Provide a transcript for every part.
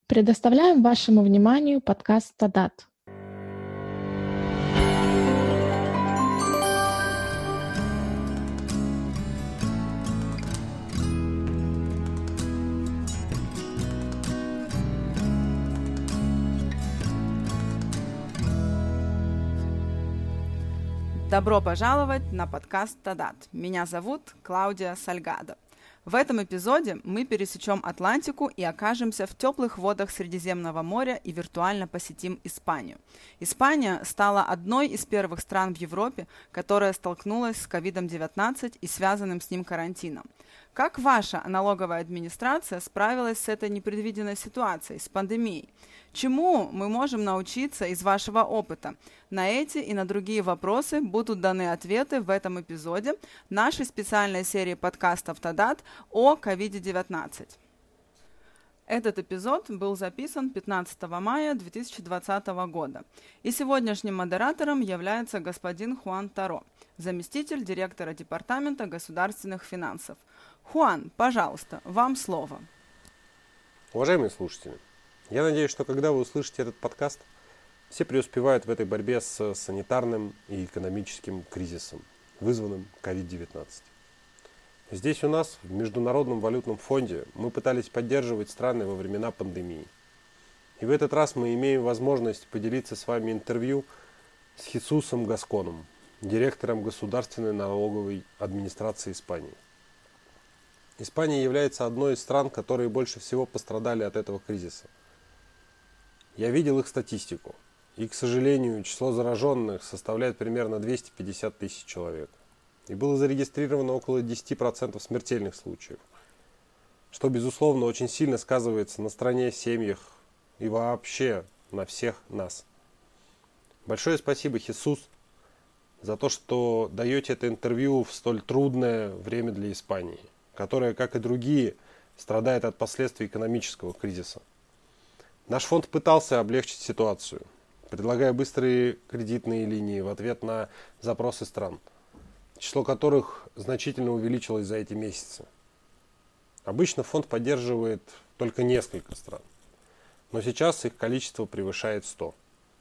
Предоставляем вашему вниманию подкаст «Тадат». Добро пожаловать на подкаст «Тадат». Меня зовут Клаудия Сальгадо. В этом эпизоде мы пересечем Атлантику и окажемся в теплых водах Средиземного моря и виртуально посетим Испанию. Испания стала одной из первых стран в Европе, которая столкнулась с COVID-19 и связанным с ним карантином. Как ваша налоговая администрация справилась с этой непредвиденной ситуацией, с пандемией? Чему мы можем научиться из вашего опыта? На эти и на другие вопросы будут даны ответы в этом эпизоде нашей специальной серии подкастов «Тадат» о COVID-19. Этот эпизод был записан 15 мая 2020 года. И сегодняшним модератором является господин Хуан Таро, заместитель директора Департамента государственных финансов. Хуан, пожалуйста, вам слово. Уважаемые слушатели, я надеюсь, что когда вы услышите этот подкаст, все преуспевают в этой борьбе с санитарным и экономическим кризисом, вызванным COVID-19. Здесь у нас, в Международном валютном фонде, мы пытались поддерживать страны во времена пандемии. И в этот раз мы имеем возможность поделиться с вами интервью с Хесусом Гасконом, директором Государственной налоговой администрации Испании. Испания является одной из стран, которые больше всего пострадали от этого кризиса. Я видел их статистику, и, к сожалению, число зараженных составляет примерно 250 тысяч человек. И было зарегистрировано около 10% смертельных случаев, что, безусловно, очень сильно сказывается на стране, семьях и вообще на всех нас. Большое спасибо, Хесус, за то, что даете это интервью в столь трудное время для Испании, которая, как и другие, страдает от последствий экономического кризиса. Наш фонд пытался облегчить ситуацию, предлагая быстрые кредитные линии в ответ на запросы стран, число которых значительно увеличилось за эти месяцы. Обычно фонд поддерживает только несколько стран, но сейчас их количество превышает 100.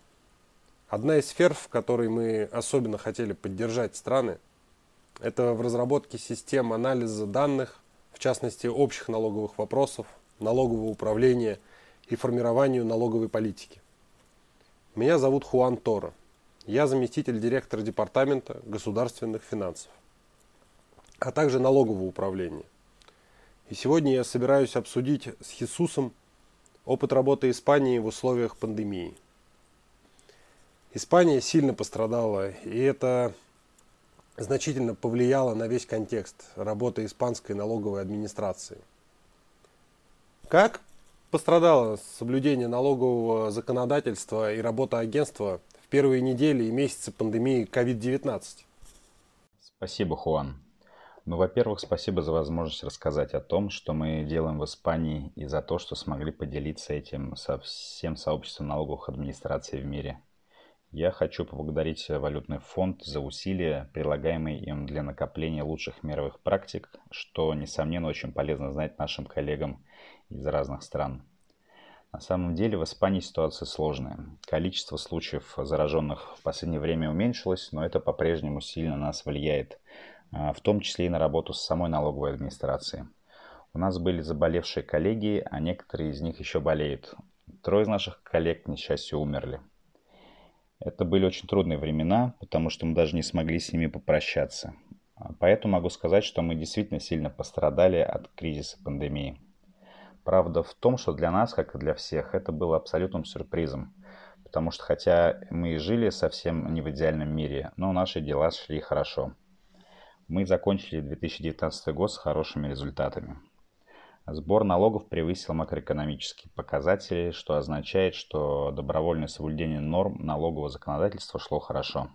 Одна из сфер, в которой мы особенно хотели поддержать страны, это в разработке систем анализа данных, в частности общих налоговых вопросов, налогового управления и формированию налоговой политики. Меня зовут Хуан Таро. Я заместитель директора Департамента государственных финансов, а также налогового управления. И сегодня я собираюсь обсудить с Хесусом опыт работы Испании в условиях пандемии. Испания сильно пострадала, и это значительно повлияло на весь контекст работы испанской налоговой администрации. Как пострадало соблюдение налогового законодательства и работа агентства в первые недели и месяцы пандемии COVID-19? Спасибо, Хуан. Во-первых, спасибо за возможность рассказать о том, что мы делаем в Испании, и за то, что смогли поделиться этим со всем сообществом налоговых администраций в мире. Я хочу поблагодарить Валютный фонд за усилия, прилагаемые им для накопления лучших мировых практик, что, несомненно, очень полезно знать нашим коллегам из разных стран. На самом деле в Испании ситуация сложная. Количество случаев зараженных в последнее время уменьшилось, но это по-прежнему сильно на нас влияет, в том числе и на работу с самой налоговой администрацией. У нас были заболевшие коллеги, а некоторые из них еще болеют. 3 из наших коллег, к несчастью, умерли. Это были очень трудные времена, потому что мы даже не смогли с ними попрощаться. Поэтому могу сказать, что мы действительно сильно пострадали от кризиса пандемии. Правда в том, что для нас, как и для всех, это было абсолютным сюрпризом. Потому что хотя мы и жили совсем не в идеальном мире, но наши дела шли хорошо. Мы закончили 2019 год с хорошими результатами. Сбор налогов превысил макроэкономические показатели, что означает, что добровольное соблюдение норм налогового законодательства шло хорошо.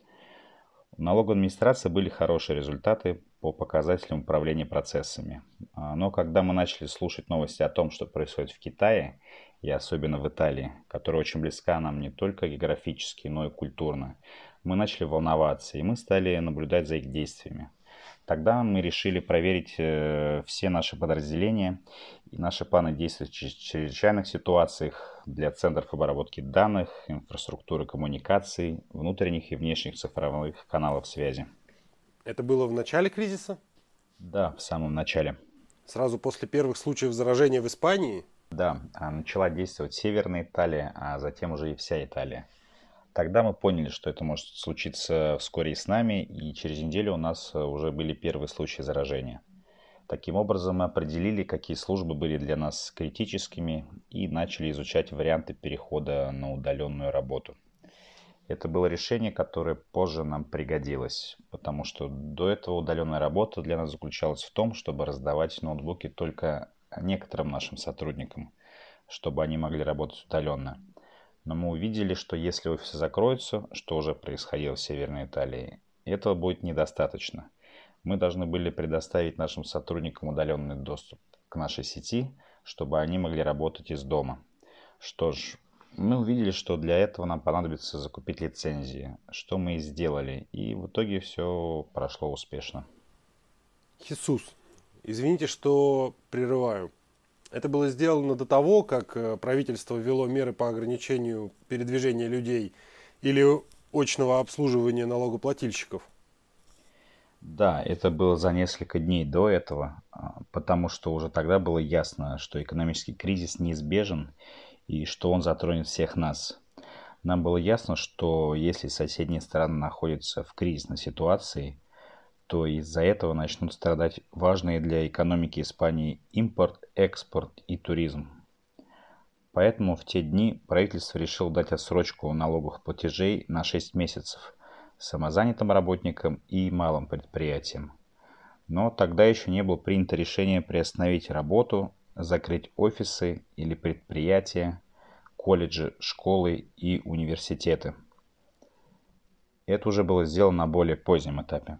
У налоговой администрации были хорошие результаты по показателям управления процессами. Но когда мы начали слушать новости о том, что происходит в Китае, и особенно в Италии, которая очень близка нам не только географически, но и культурно, мы начали волноваться, и мы стали наблюдать за их действиями. Тогда мы решили проверить все наши подразделения и наши планы действий в чрезвычайных ситуациях для центров обработки данных, инфраструктуры коммуникаций, внутренних и внешних цифровых каналов связи. Это было в начале кризиса? Да, в самом начале. Сразу после первых случаев заражения в Испании? Да, начала действовать Северная Италия, а затем уже и вся Италия. Тогда мы поняли, что это может случиться вскоре и с нами, и через неделю у нас уже были первые случаи заражения. Таким образом, мы определили, какие службы были для нас критическими, и начали изучать варианты перехода на удаленную работу. Это было решение, которое позже нам пригодилось, потому что до этого удаленная работа для нас заключалась в том, чтобы раздавать ноутбуки только некоторым нашим сотрудникам, чтобы они могли работать удаленно. Но мы увидели, что если офисы закроются, что уже происходило в Северной Италии, этого будет недостаточно. Мы должны были предоставить нашим сотрудникам удаленный доступ к нашей сети, чтобы они могли работать из дома. Что ж, мы увидели, что для этого нам понадобится закупить лицензии, что мы и сделали, и в итоге все прошло успешно. Хисус, извините, что прерываю. Это было сделано до того, как правительство ввело меры по ограничению передвижения людей или очного обслуживания налогоплательщиков? Да, это было за несколько дней до этого, потому что уже тогда было ясно, что экономический кризис неизбежен и что он затронет всех нас. Нам было ясно, что если соседние страны находятся в кризисной ситуации, то из-за этого начнут страдать важные для экономики Испании импорт, экспорт и туризм. Поэтому в те дни правительство решило дать отсрочку налоговых платежей на 6 месяцев самозанятым работникам и малым предприятиям. Но тогда еще не было принято решение приостановить работу, закрыть офисы или предприятия, колледжи, школы и университеты. Это уже было сделано на более позднем этапе.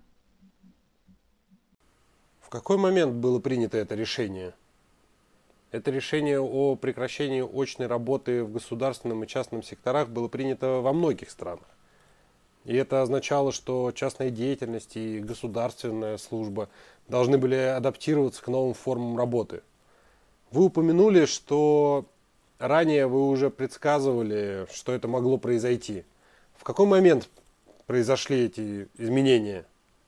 В какой момент было принято это решение? Это решение о прекращении очной работы в государственном и частном секторах было принято во многих странах. И это означало, что частная деятельность и государственная служба должны были адаптироваться к новым формам работы. Вы упомянули, что ранее вы уже предсказывали, что это могло произойти. В какой момент произошли эти изменения?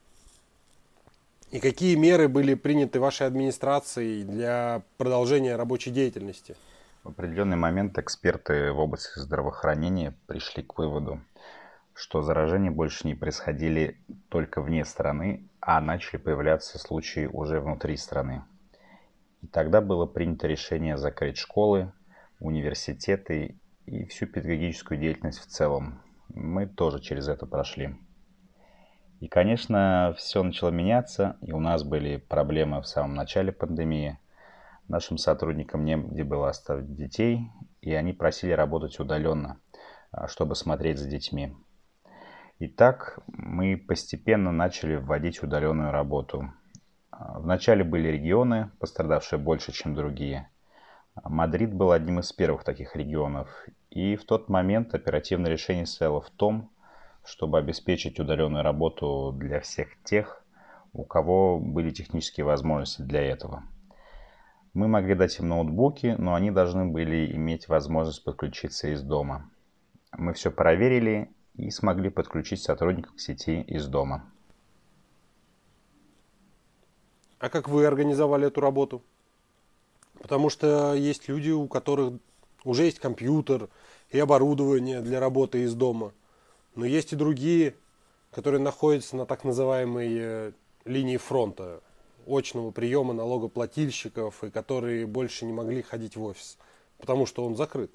И какие меры были приняты вашей администрацией для продолжения рабочей деятельности? В определенный момент эксперты в области здравоохранения пришли к выводу, что заражения больше не происходили только вне страны, а начали появляться случаи уже внутри страны. И тогда было принято решение закрыть школы, университеты и всю педагогическую деятельность в целом. Мы тоже через это прошли. И, конечно, все начало меняться, и у нас были проблемы в самом начале пандемии. Нашим сотрудникам негде было оставить детей, и они просили работать удаленно, чтобы смотреть за детьми. Итак, мы постепенно начали вводить удаленную работу. Вначале были регионы, пострадавшие больше, чем другие. Мадрид был одним из первых таких регионов, и в тот момент оперативное решение состояло в том, чтобы обеспечить удаленную работу для всех тех, у кого были технические возможности для этого. Мы могли дать им ноутбуки, но они должны были иметь возможность подключиться из дома. Мы все проверили и смогли подключить сотрудников к сети из дома. А как вы организовали эту работу? Потому что есть люди, у которых уже есть компьютер и оборудование для работы из дома. Но есть и другие, которые находятся на так называемой линии фронта, очного приема налогоплательщиков, и которые больше не могли ходить в офис, потому что он закрыт.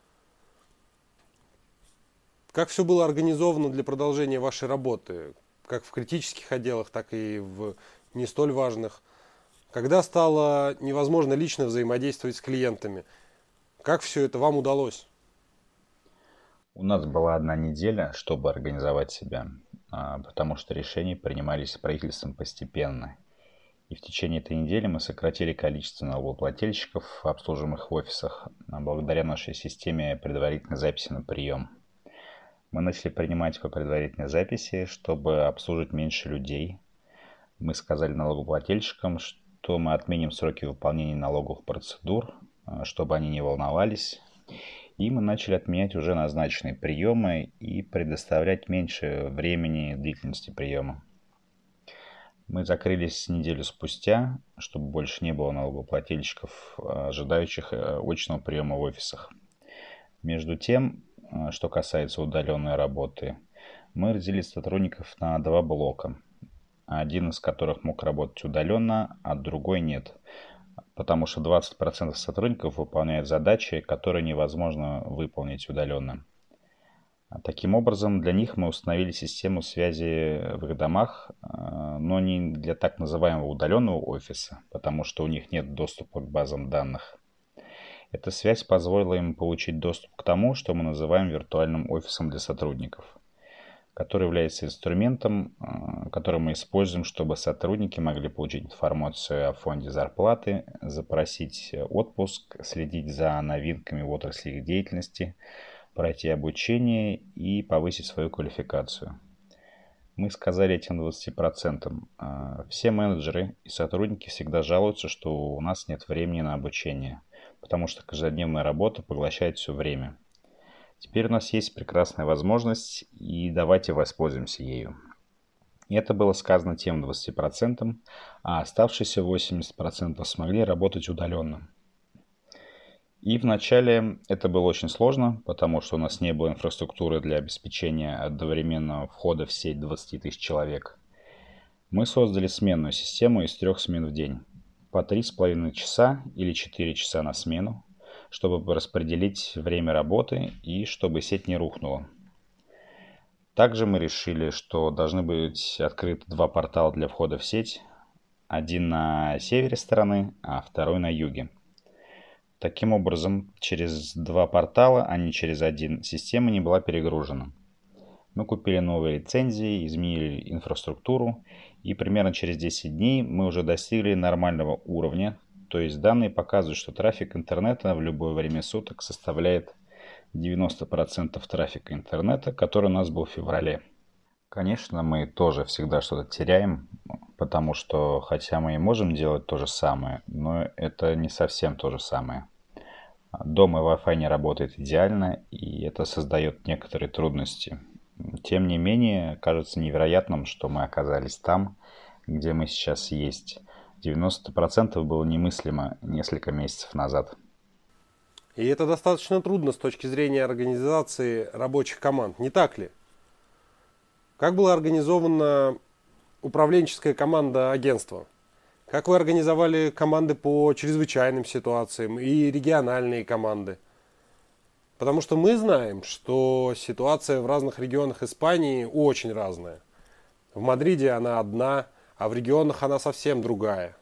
Как все было организовано для продолжения вашей работы, как в критических отделах, так и в не столь важных? Когда стало невозможно лично взаимодействовать с клиентами, как все это вам удалось? У нас была 1 неделя, чтобы организовать себя, потому что решения принимались правительством постепенно. И в течение этой недели мы сократили количество налогоплательщиков, обслуживаемых в офисах, благодаря нашей системе предварительной записи на прием. Мы начали принимать по предварительной записи, чтобы обслужить меньше людей. Мы сказали налогоплательщикам, что мы отменим сроки выполнения налоговых процедур, чтобы они не волновались. И мы начали отменять уже назначенные приемы и предоставлять меньше времени длительности приема. Мы закрылись неделю спустя, чтобы больше не было налогоплательщиков, ожидающих очного приема в офисах. Между тем, что касается удаленной работы, мы разделили сотрудников на два блока, один из которых мог работать удаленно, а другой нет, потому что 20% сотрудников выполняют задачи, которые невозможно выполнить удаленно. Таким образом, для них мы установили систему связи в их домах, но не для так называемого удаленного офиса, потому что у них нет доступа к базам данных. Эта связь позволила им получить доступ к тому, что мы называем виртуальным офисом для сотрудников, который является инструментом, который мы используем, чтобы сотрудники могли получить информацию о фонде зарплаты, запросить отпуск, следить за новинками в отрасли их деятельности, пройти обучение и повысить свою квалификацию. Мы сказали этим 20%. Все менеджеры и сотрудники всегда жалуются, что у нас нет времени на обучение, потому что каждодневная работа поглощает все время. Теперь у нас есть прекрасная возможность, и давайте воспользуемся ею. И это было сказано тем 20%, а оставшиеся 80% смогли работать удаленно. И вначале это было очень сложно, потому что у нас не было инфраструктуры для обеспечения одновременного входа в сеть 20 тысяч человек. Мы создали сменную систему из 3 смен в день, по 3,5 часа или 4 часа на смену, чтобы распределить время работы и чтобы сеть не рухнула. Также мы решили, что должны быть открыты 2 портала для входа в сеть, один на севере страны, а второй на юге. Таким образом, через 2 портала, а не через один, система не была перегружена. Мы купили новые лицензии, изменили инфраструктуру, и примерно через 10 дней мы уже достигли нормального уровня, то есть данные показывают, что трафик интернета в любое время суток составляет 90% трафика интернета, который у нас был в феврале. Конечно, мы тоже всегда что-то теряем, потому что, хотя мы и можем делать то же самое, но это не совсем то же самое. Дома Wi-Fi не работает идеально, и это создает некоторые трудности. Тем не менее, кажется невероятным, что мы оказались там, где мы сейчас есть. 90% было немыслимо несколько месяцев назад. И это достаточно трудно с точки зрения организации рабочих команд, не так ли? Как была организована управленческая команда агентства? Как вы организовали команды по чрезвычайным ситуациям и региональные команды? Потому что мы знаем, что ситуация в разных регионах Испании очень разная. В Мадриде она одна, а в регионах она совсем другая.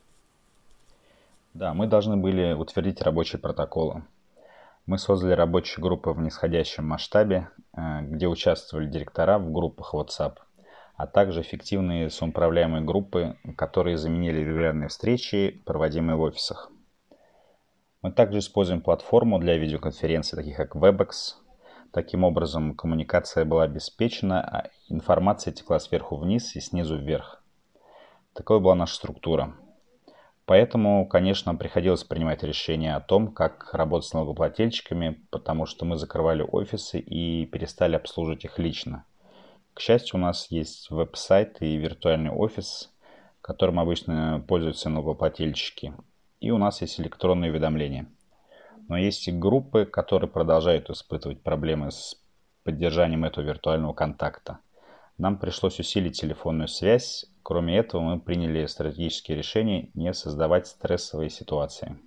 Да, мы должны были утвердить рабочие протоколы. Мы создали рабочие группы в нисходящем масштабе, где участвовали директора в группах WhatsApp, а также эффективные самоуправляемые группы, которые заменили регулярные встречи, проводимые в офисах. Мы также используем платформу для видеоконференций, таких как Webex. Таким образом, коммуникация была обеспечена, а информация текла сверху вниз и снизу вверх. Такой была наша структура. Поэтому, конечно, приходилось принимать решение о том, как работать с налогоплательщиками, потому что мы закрывали офисы и перестали обслуживать их лично. К счастью, у нас есть веб-сайт и виртуальный офис, которым обычно пользуются налогоплательщики, и у нас есть электронные уведомления. Но есть и группы, которые продолжают испытывать проблемы с поддержанием этого виртуального контакта. Нам пришлось усилить телефонную связь. Кроме этого, мы приняли стратегические решения не создавать стрессовые ситуации.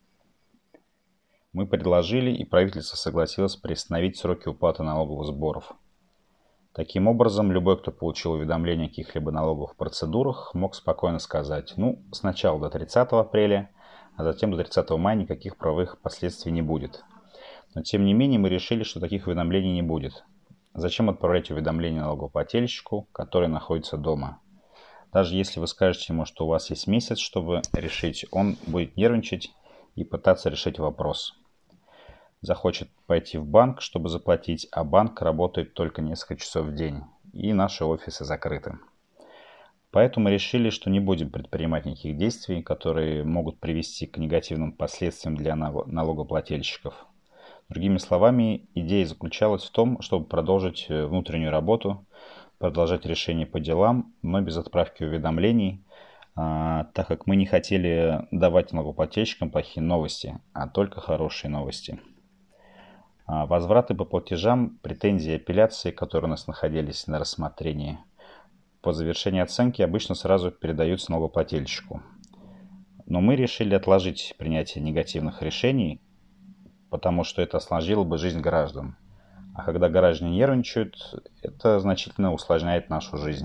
Мы предложили, и правительство согласилось приостановить сроки уплаты налоговых сборов. Таким образом, любой, кто получил уведомление о каких-либо налоговых процедурах, мог спокойно сказать, сначала до 30 апреля, а затем до 30 мая никаких правовых последствий не будет. Но тем не менее мы решили, что таких уведомлений не будет. Зачем отправлять уведомление налогоплательщику, который находится дома? Даже если вы скажете ему, что у вас есть месяц, чтобы решить, он будет нервничать и пытаться решить вопрос. Захочет пойти в банк, чтобы заплатить, а банк работает только несколько часов в день, и наши офисы закрыты. Поэтому мы решили, что не будем предпринимать никаких действий, которые могут привести к негативным последствиям для налогоплательщиков. Другими словами, идея заключалась в том, чтобы продолжить внутреннюю работу, продолжать решения по делам, но без отправки уведомлений, так как мы не хотели давать налогоплательщикам плохие новости, а только хорошие новости. Возвраты по платежам, претензии и апелляции, которые у нас находились на рассмотрении, по завершении оценки обычно сразу передаются налогоплательщику. Но мы решили отложить принятие негативных решений, потому что это осложнило бы жизнь граждан. А когда граждане нервничают, это значительно усложняет нашу жизнь.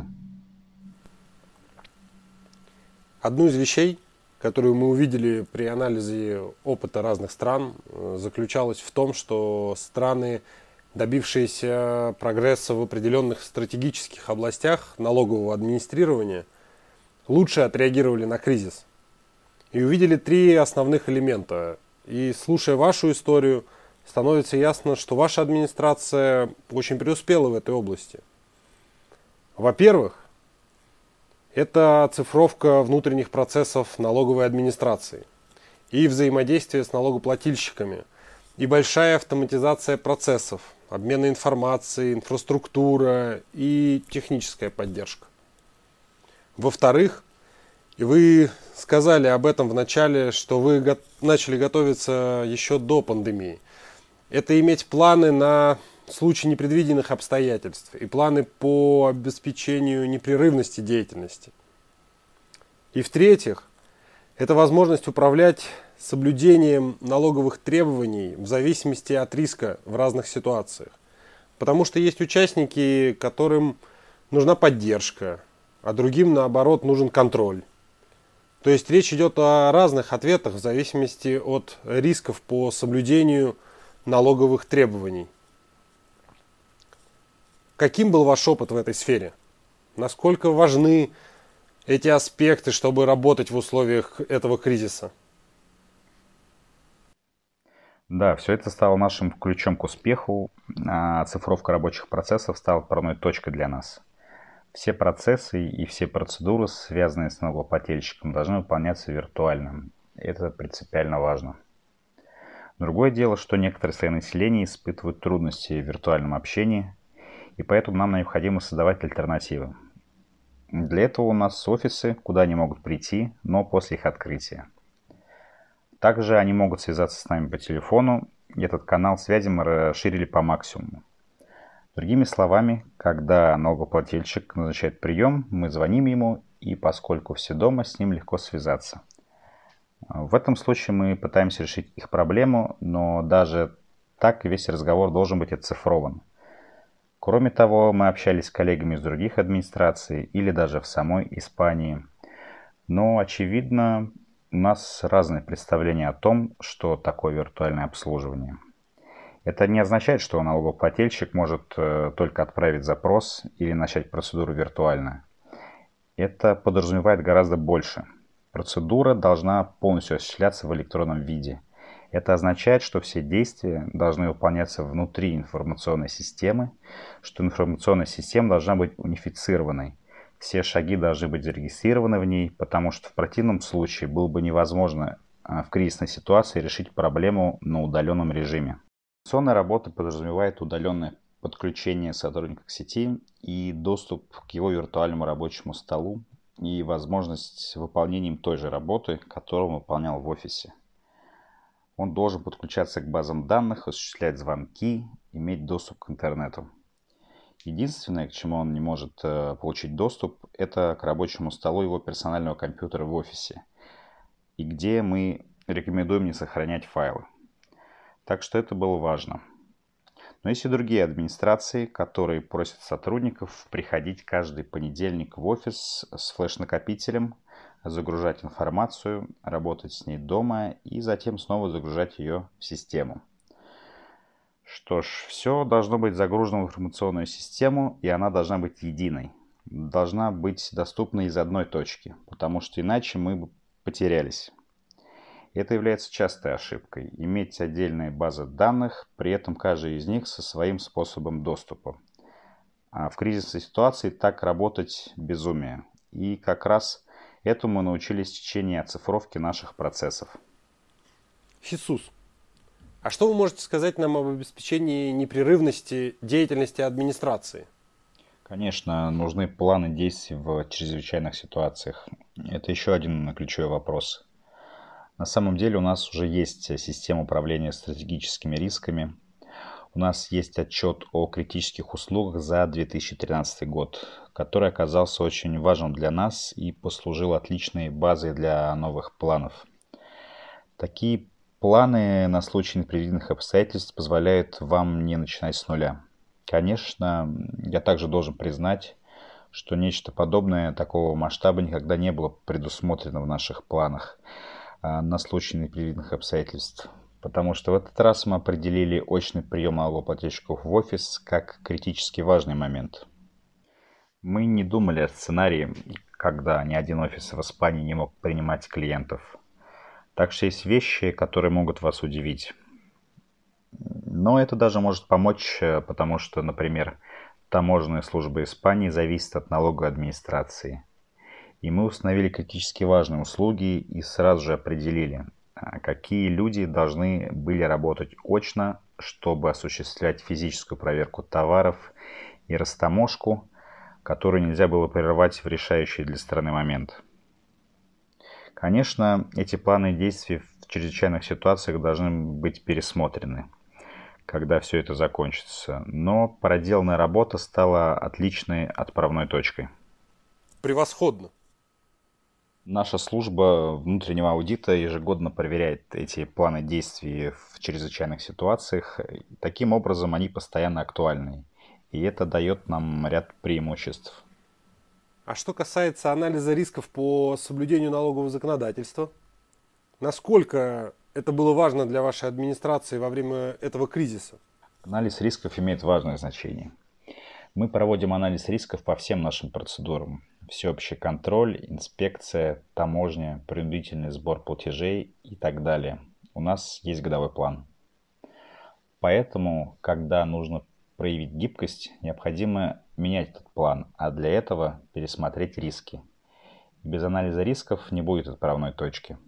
Одну из вещей, которую мы увидели при анализе опыта разных стран, заключалась в том, что страны, добившиеся прогресса в определенных стратегических областях налогового администрирования, лучше отреагировали на кризис. И увидели 3 основных элемента. И слушая вашу историю, становится ясно, что ваша администрация очень преуспела в этой области. Во-первых, это оцифровка внутренних процессов налоговой администрации и взаимодействие с налогоплательщиками, и большая автоматизация процессов, обмен информацией, инфраструктура и техническая поддержка. Во-вторых, и вы сказали об этом в начале, что вы начали готовиться еще до пандемии. Это иметь планы на случай непредвиденных обстоятельств и планы по обеспечению непрерывности деятельности. И в-третьих, это возможность управлять соблюдением налоговых требований в зависимости от риска в разных ситуациях. Потому что есть участники, которым нужна поддержка, а другим, наоборот, нужен контроль. То есть речь идет о разных ответах в зависимости от рисков по соблюдению налоговых требований. Каким был ваш опыт в этой сфере? Насколько важны эти аспекты, чтобы работать в условиях этого кризиса? Да, все это стало нашим ключом к успеху. Оцифровка рабочих процессов стала отправной точкой для нас. Все процессы и все процедуры, связанные с налогоплательщиком, должны выполняться виртуально. Это принципиально важно. Другое дело, что некоторые слои населения испытывают трудности в виртуальном общении, и поэтому нам необходимо создавать альтернативы. Для этого у нас офисы, куда они могут прийти, но после их открытия. Также они могут связаться с нами по телефону, и этот канал связи мы расширили по максимуму. Другими словами, когда налогоплательщик назначает прием, мы звоним ему, и поскольку все дома, с ним легко связаться. В этом случае мы пытаемся решить их проблему, но даже так весь разговор должен быть оцифрован. Кроме того, мы общались с коллегами из других администраций или даже в самой Испании. Но, очевидно, у нас разные представления о том, что такое виртуальное обслуживание. Это не означает, что налогоплательщик может только отправить запрос или начать процедуру виртуально. Это подразумевает гораздо больше. Процедура должна полностью осуществляться в электронном виде. Это означает, что все действия должны выполняться внутри информационной системы, что информационная система должна быть унифицированной. Все шаги должны быть зарегистрированы в ней, потому что в противном случае было бы невозможно в кризисной ситуации решить проблему на удаленном режиме. Информационная работа подразумевает удаленное подключение сотрудника к сети и доступ к его виртуальному рабочему столу и возможность выполнения им той же работы, которую он выполнял в офисе. Он должен подключаться к базам данных, осуществлять звонки, иметь доступ к интернету. Единственное, к чему он не может получить доступ, это к рабочему столу его персонального компьютера в офисе, и где мы рекомендуем не сохранять файлы. Так что это было важно. Но есть и другие администрации, которые просят сотрудников приходить каждый понедельник в офис с флеш-накопителем, загружать информацию, работать с ней дома и затем снова загружать ее в систему. Что ж, все должно быть загружено в информационную систему, и она должна быть единой. Должна быть доступна из одной точки, потому что иначе мы бы потерялись. Это является частой ошибкой – иметь отдельные базы данных, при этом каждый из них со своим способом доступа. А в кризисной ситуации так работать безумие. И как раз этому мы научились в течение оцифровки наших процессов. Хисус, а что вы можете сказать нам об обеспечении непрерывности деятельности администрации? Конечно, нужны планы действий в чрезвычайных ситуациях. Это еще один ключевой вопрос. На самом деле у нас уже есть система управления стратегическими рисками. У нас есть отчет о критических услугах за 2013 год, который оказался очень важным для нас и послужил отличной базой для новых планов. Такие планы на случай непредвиденных обстоятельств позволяют вам не начинать с нуля. Конечно, я также должен признать, что нечто подобное такого масштаба никогда не было предусмотрено в наших планах на случай непредвиденных обстоятельств. Потому что в этот раз мы определили очный прием налогоплательщиков в офис как критически важный момент. Мы не думали о сценарии, когда ни один офис в Испании не мог принимать клиентов. Так что есть вещи, которые могут вас удивить. Но это даже может помочь, потому что, например, таможенная служба Испании зависит от налоговой администрации. И мы установили критически важные услуги и сразу же определили, какие люди должны были работать очно, чтобы осуществлять физическую проверку товаров и растаможку, которую нельзя было прерывать в решающий для страны момент. Конечно, эти планы действий в чрезвычайных ситуациях должны быть пересмотрены, когда все это закончится, но проделанная работа стала отличной отправной точкой. Превосходно. Наша служба внутреннего аудита ежегодно проверяет эти планы действий в чрезвычайных ситуациях. Таким образом, они постоянно актуальны. И это дает нам ряд преимуществ. А что касается анализа рисков по соблюдению налогового законодательства, насколько это было важно для вашей администрации во время этого кризиса? Анализ рисков имеет важное значение. Мы проводим анализ рисков по всем нашим процедурам. Всеобщий контроль, инспекция, таможня, принудительный сбор платежей и так далее. У нас есть годовой план. Поэтому, когда нужно проявить гибкость, необходимо менять этот план, а для этого пересмотреть риски. Без анализа рисков не будет отправной точки.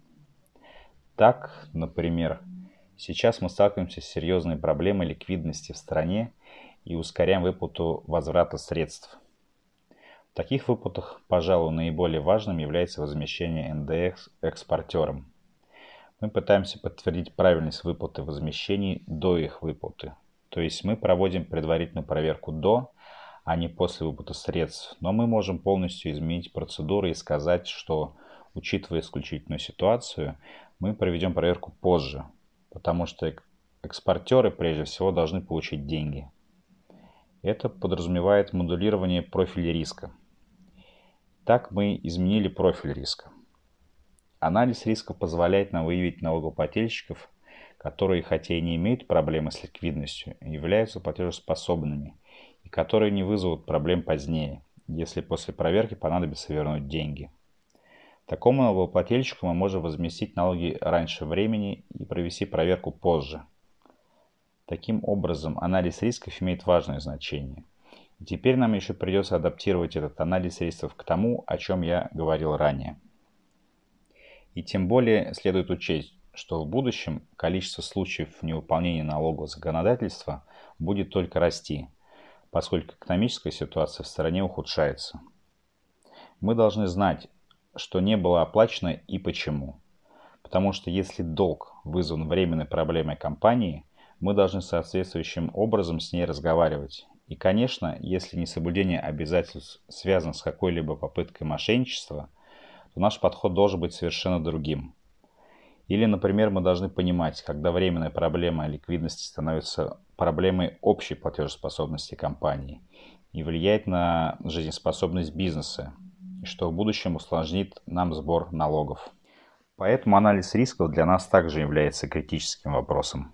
Так, например, сейчас мы сталкиваемся с серьезной проблемой ликвидности в стране и ускоряем выплату возврата средств. В таких выплатах, пожалуй, наиболее важным является возмещение НДС экспортерам. Мы пытаемся подтвердить правильность выплаты возмещений до их выплаты. То есть мы проводим предварительную проверку до, а не после выплаты средств. Но мы можем полностью изменить процедуры и сказать, что, учитывая исключительную ситуацию, мы проведем проверку позже, потому что экспортеры прежде всего должны получить деньги. Это подразумевает модулирование профиля риска. Так мы изменили профиль риска. Анализ риска позволяет нам выявить налогоплательщиков, которые, хотя и не имеют проблемы с ликвидностью, являются платежеспособными и которые не вызовут проблем позднее, если после проверки понадобится вернуть деньги. Такому налогоплательщику мы можем возместить налоги раньше времени и провести проверку позже. Таким образом, анализ рисков имеет важное значение. И теперь нам еще придется адаптировать этот анализ рисков к тому, о чем я говорил ранее. И тем более следует учесть, что в будущем количество случаев невыполнения налогового законодательства будет только расти, поскольку экономическая ситуация в стране ухудшается. Мы должны знать, что не было оплачено и почему. Потому что если долг вызван временной проблемой компании, мы должны соответствующим образом с ней разговаривать. И, конечно, если несоблюдение обязательств связано с какой-либо попыткой мошенничества, то наш подход должен быть совершенно другим. Или, например, мы должны понимать, когда временная проблема ликвидности становится проблемой общей платежеспособности компании и влияет на жизнеспособность бизнеса, и что в будущем усложнит нам сбор налогов. Поэтому анализ рисков для нас также является критическим вопросом.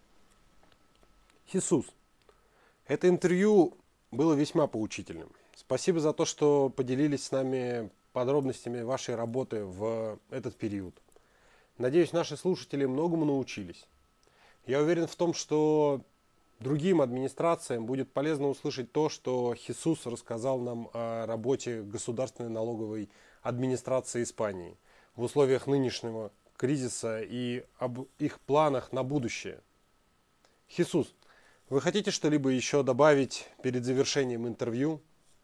Хисус, это интервью было весьма поучительным. Спасибо за то, что поделились с нами подробностями вашей работы в этот период. Надеюсь, наши слушатели многому научились. Я уверен в том, что другим администрациям будет полезно услышать то, что Хесус рассказал нам о работе государственной налоговой администрации Испании в условиях нынешнего кризиса и об их планах на будущее. Хесус, вы хотите что-либо еще добавить перед завершением интервью?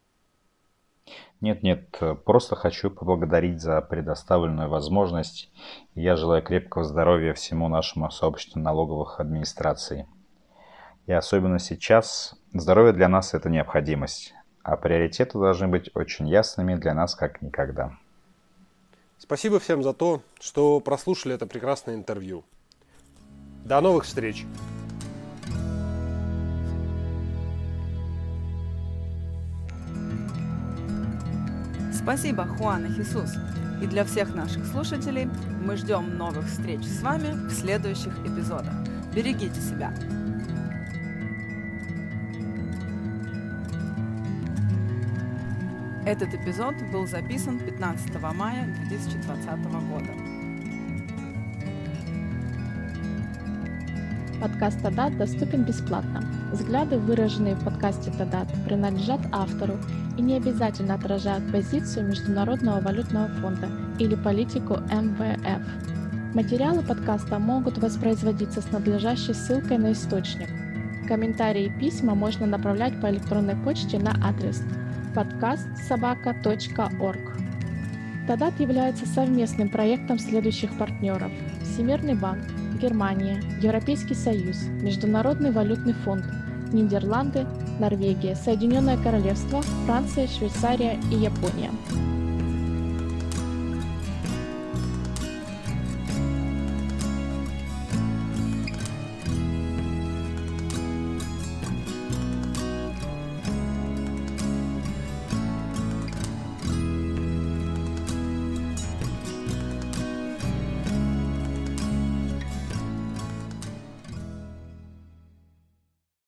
Нет, просто хочу поблагодарить за предоставленную возможность. Я желаю крепкого здоровья всему нашему сообществу налоговых администраций. И особенно сейчас здоровье для нас – это необходимость, а приоритеты должны быть очень ясными для нас как никогда. Спасибо всем за то, что прослушали это прекрасное интервью. До новых встреч! Спасибо, Хуан и Хесус. И для всех наших слушателей мы ждем новых встреч с вами в следующих эпизодах. Берегите себя! Этот эпизод был записан 15 мая 2020 года. Подкаст Тадат доступен бесплатно. Взгляды, выраженные в подкасте Тадат, принадлежат автору и не обязательно отражают позицию Международного валютного фонда или политику МВФ. Материалы подкаста могут воспроизводиться с надлежащей ссылкой на источник. Комментарии и письма можно направлять по электронной почте на адрес podcast@.org. Тадат является совместным проектом следующих партнеров: Всемирный банк, Германия, Европейский Союз, Международный валютный фонд, Нидерланды, Норвегия, Соединенное Королевство, Франция, Швейцария и Япония.